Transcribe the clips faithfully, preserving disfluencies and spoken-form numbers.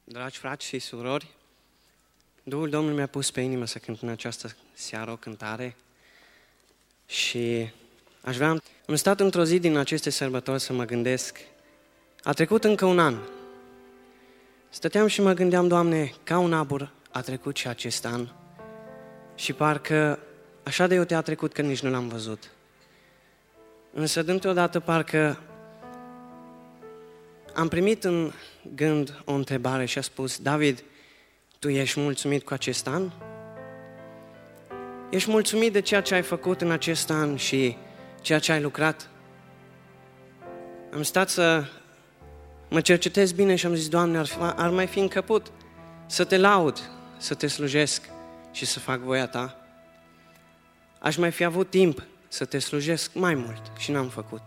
Dragi frați și surori, Duhul Domnului mi-a pus pe inimă să cânt în această seară o cântare și aș vrea, am stat într-o zi din aceste sărbători să mă gândesc, a trecut încă un an. Stăteam și mă gândeam, Doamne, ca un abur a trecut și acest an și parcă așa de iute a trecut că nici nu l-am văzut. Însă dintr-o dată parcă am primit în gând o întrebare și a spus, David, tu ești mulțumit cu acest an? Ești mulțumit de ceea ce ai făcut în acest an și ceea ce ai lucrat? Am stat să mă cercetez bine și am zis, Doamne, ar, fi, ar mai fi încăput să te laud, să te slujesc și să fac voia Ta. Aș mai fi avut timp să te slujesc mai mult și n-am făcut.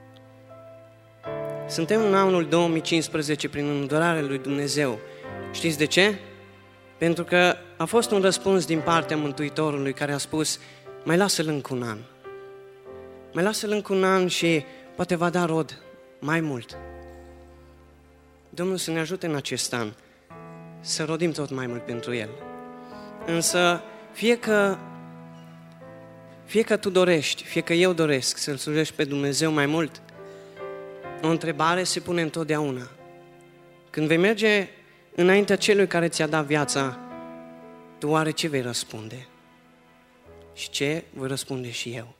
Suntem în anul două mii cincisprezece prin îndurarea lui Dumnezeu. Știți de ce? Pentru că a fost un răspuns din partea Mântuitorului care a spus, mai lasă-l încă un an. Mai lasă-l încă un an și poate va da rod mai mult. Domnul să ne ajute în acest an să rodim tot mai mult pentru El. Însă, fie că, fie că tu dorești, fie că eu doresc să-L slujești pe Dumnezeu mai mult, o întrebare se pune întotdeauna. Când vei merge înaintea celui care ți-a dat viața, tu oare ce vei răspunde? Și ce voi răspunde și eu?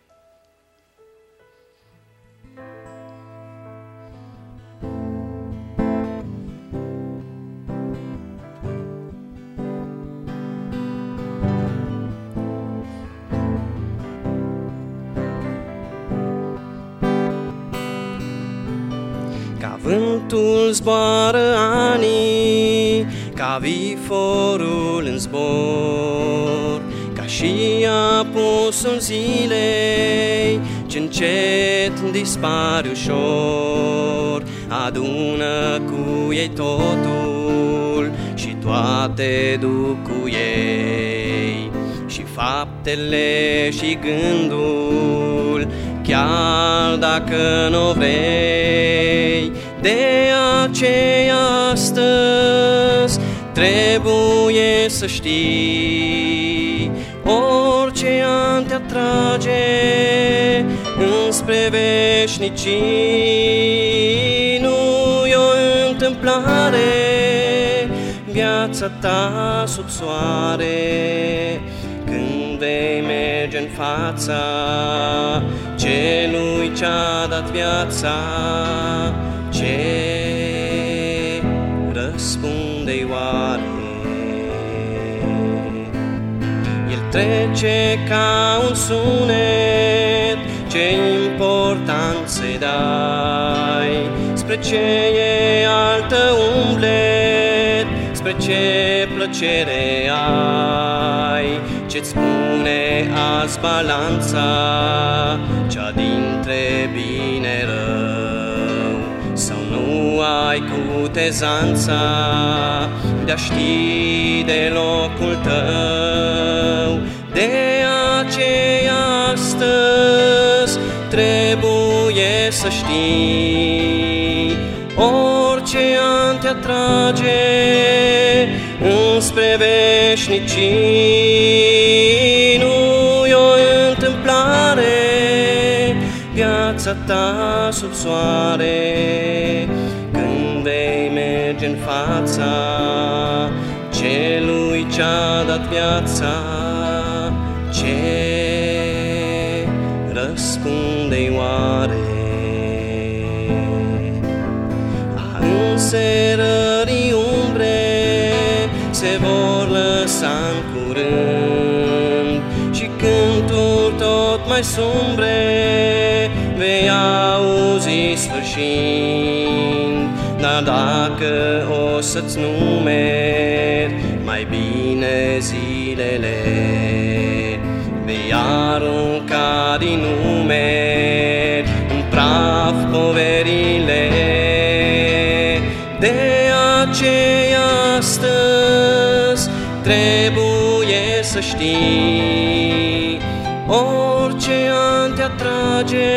Vântul zboară anii, ca viforul în zbor, ca și apusul zilei, ce încet dispare ușor. Adună cu ei totul și toate duc cu ei, și faptele și gândul, chiar dacă n-o vrei. De aceea astăzi trebuie să știi, orice an te atrage înspre veșnicii. Nu-i o întâmplare viața ta sub soare, când vei merge în fața celui ce-a dat viața. Ce răspunde-i oare? El trece ca un sunet, ce importanță-i dai, spre ce e altă umblet, spre ce plăcere ai. Ce-ți spune azi balanța, cea dintre bine rău, sau nu ai cutezanța de-a ști de locul tău? De aceea astăzi trebuie să știi, orice an te atrage înspre veșnicii. Nu-i o întâmplare viața ta sub soare, când vei merge în fața celui ce-a dat viața. Ce răspunde-i oare? A înserării umbre se vor lăsa în curând, și cânturi tot mai sumbre vei auzi sfârșind. Dar dacă o să-ți numeri mai bine zilele, vei arunca din numeri în praf poverile. De aceea astăzi trebuie să știi, orice an te atrage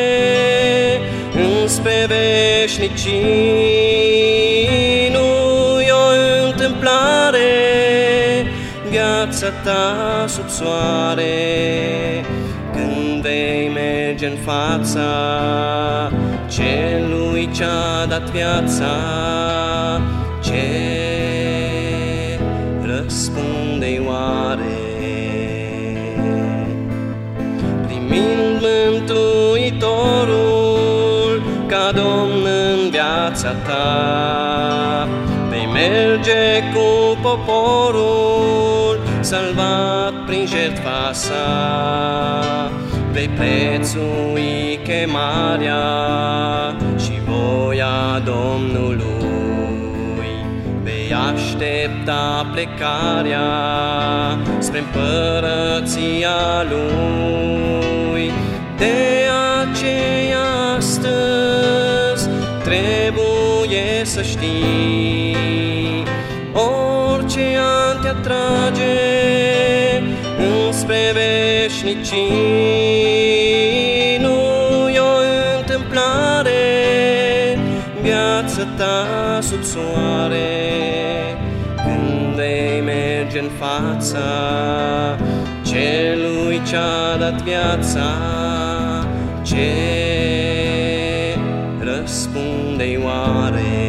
înspre veșnicii, nu-i o întâlnire întâmplare, viața ta sub soare, când vei merge în fața celui ce-a dat viața, ce răspunde oare? Primind Mântuitorul ca Domn în viața ta, vei merge cu poporul salvat prin jertfa sa, vei prețui chemarea și voia Domnului, vei aștepta plecarea spre împărăția Lui. De aceea astăzi trebuie să știi, orice an te atrage înspre veșnicii, nu-i o întâmplare, viața ta sub soare, când vei merge în fața celui ce-a dat viața, ce răspunde oare?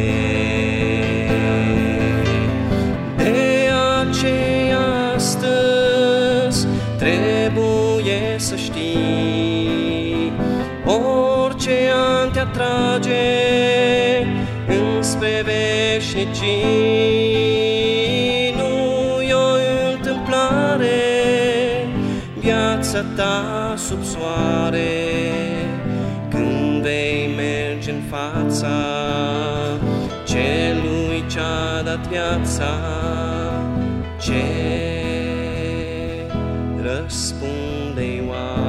De aceea astăzi trebuie să știi, orice an te atrage înspre veșnicii, nu-i o întâmplare, viața ta sub soare, când vei merge în fața celui ce-a dat viața, ce răspunde oare?